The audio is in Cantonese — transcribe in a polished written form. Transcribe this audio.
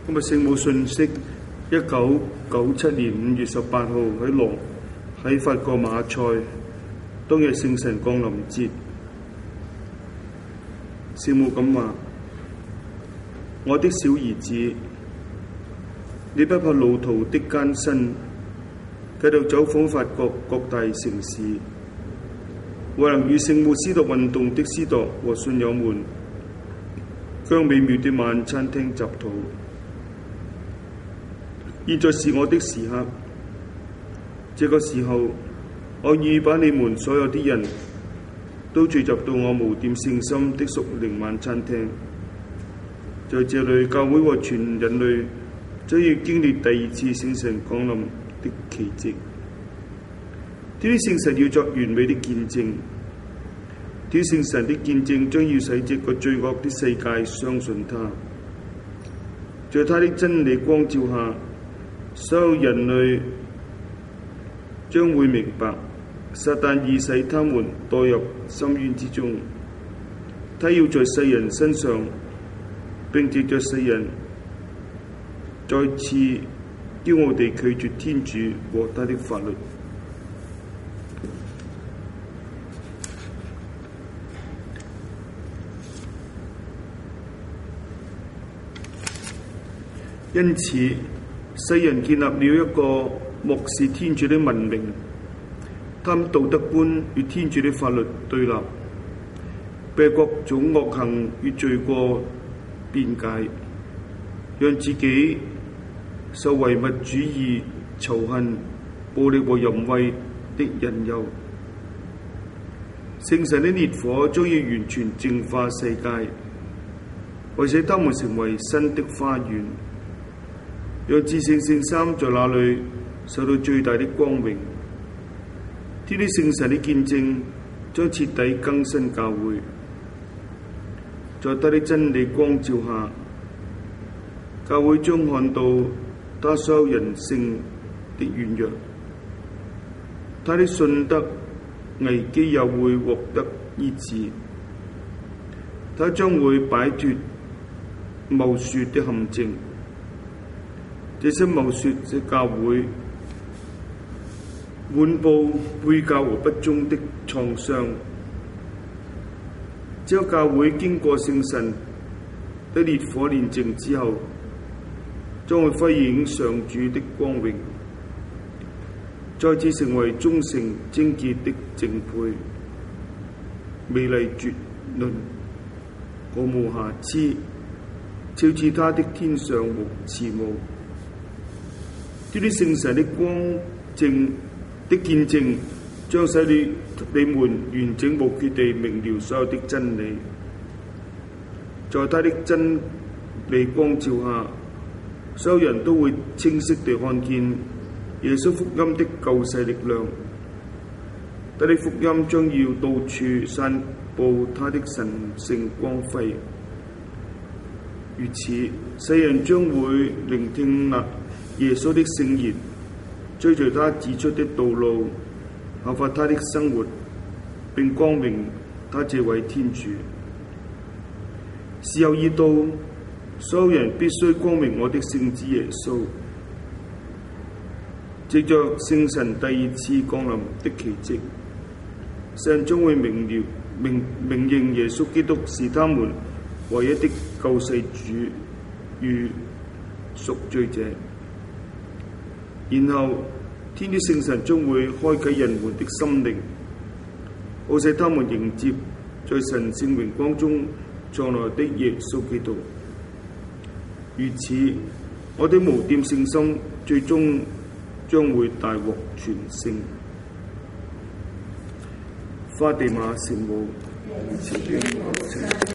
今日聖母信息，1997年5月18號喺法國馬賽，當日聖神降臨節。聖母咁話：我的小兒子，你不怕路途的艱辛，繼續走訪法國各大城市，為能與聖母司鐸運動的司鐸和信友們將美妙的晚餐廳集禱。現在是我的時刻，這個時候，我願意把你們所有的人都聚集到我無玷聖心的屬靈晚餐廳。在這裏，教會和全人類將要經歷第二次聖神降臨的奇蹟。這啲聖神要作完美的見證，這啲聖神的見證將要使這個罪惡的世界相信他。在他的真理光照下，所有人類將會明白，撒旦已使他們墮入深淵之中。他要在世人身上，並藉着世人再次驕傲地拒絕天主和他的法律。因此，世人建立了一個漠視天主的文明，他們道德觀與天主的法律對立，被各種惡行與罪過辯解，讓自己受唯物主義、仇恨、暴力和淫穢的引誘。聖神的烈火將要完全淨化世界，為使他們成為新的花園，讓至聖聖三在那裏受到最大的光榮。這啲聖神的見證將徹底更新教會，在他的真理光照下，教會將看到他所有人性的軟弱，他的信德危機又會獲得醫治，他將會擺脫謬說的陷阱。這些謬說使教會滿佈背教和不忠的創傷。只有教會經過聖神的烈火煉淨之後，將會輝映上主的光榮，再次成為忠誠貞潔的正配，美麗絕倫，毫無瑕疵，肖似他的天上無慈母。這啲聖神的光正的見證，將使你們完整無缺地明了所有的真理。在他的真理光照下，所有人都會清晰地看見耶穌福音的救世力量。他的福音將要到處散佈他的神聖光輝。如此，世人將會聆聽耶穌的聖言，追隨他指出的道路，效法他的生活，並光榮他這位天主。時候已到，所有人必須光榮我的聖子耶穌，藉着聖神第二次降臨的奇蹟，世人將會明認耶穌基督是他們唯一的救世主與贖罪者。然後，天主聖神將會開啟人們的心靈，好使他們迎接在神聖榮光中將來的耶穌基督。如此，我哋無玷聖心最終將會大獲全勝。花地瑪聖母。